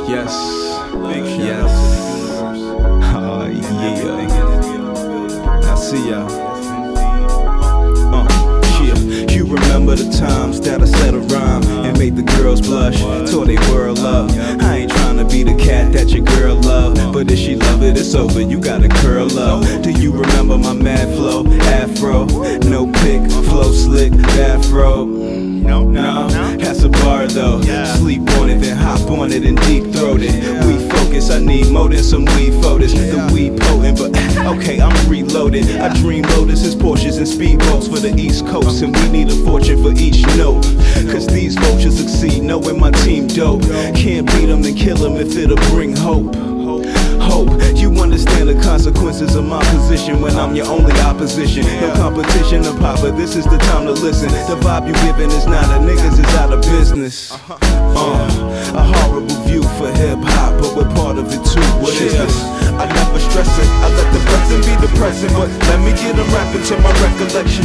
Yes, yes. Oh yeah, I see ya. Yeah. You remember the times that I said a rhyme and made the girls blush, tore they world up. I ain't trying to be the cat that your girl love, but if she love it, it's over, you gotta curl up. Do you remember my mad flow, afro, no pick, flow slick, bathrobe? No, that's a bar though. Sleep on it, then hop on it and deep throat it. We focus, I need more than some weed photos. The weed potent, but okay, I'm reloaded. I dream lotuses, Porsches, and speedboats for the East Coast, and we need a fortune for each note. Cause these vultures succeed, knowing my team dope. Can't beat them, then kill them if it'll bring hope. Hope you understand the consequences of my position when I'm your only opposition. No competition to pop, but this is the time to listen. The vibe you giving is not a niggas is out of business. A horrible view for hip hop, but we're part of it too. What is this? I never stress it. I let the present be the present, but let me get them rapping to my recollection.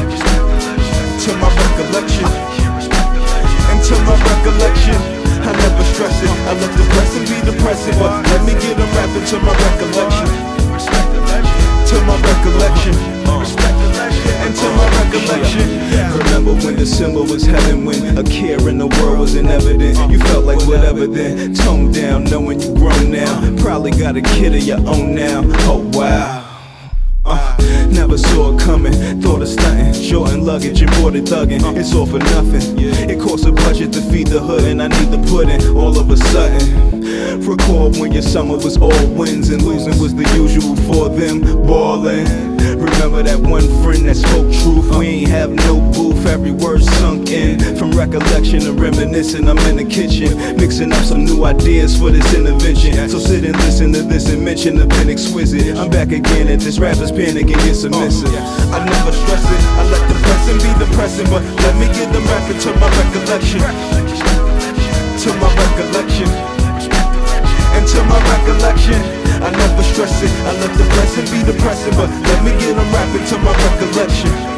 To my recollection. And to my recollection. I never stress it. I let the present be the present, but let me get them rapping to my recollection. To my recollection. And to my recollection. Remember when December was heaven, when a care in the world wasn't evident. You felt like whatever then. Tone down, knowing you grown now. Probably got a kid of your own now. Oh wow. Never saw it coming, thought of stunting. Shorting luggage, imported thugging, it's all for nothing. It costs a budget to feed the hood, and I need the pudding all of a sudden. Recall when your summer was all wins and losing was the usual for them. Ballin'. Remember that one friend that spoke truth. We ain't have no booth, every word sunk in. From recollection to reminiscing, I'm in the kitchen mixing up some new ideas for this intervention. So sit and listen to this and mention the pen exquisite. I'm back again and this rapper's panic and get submissive. I never stress it, I let the present be the present, but let me get them rapping to my recollection. To my recollection. And to my recollection. I never stress it, I let the present be the present, but let me get them rapping to my recollection.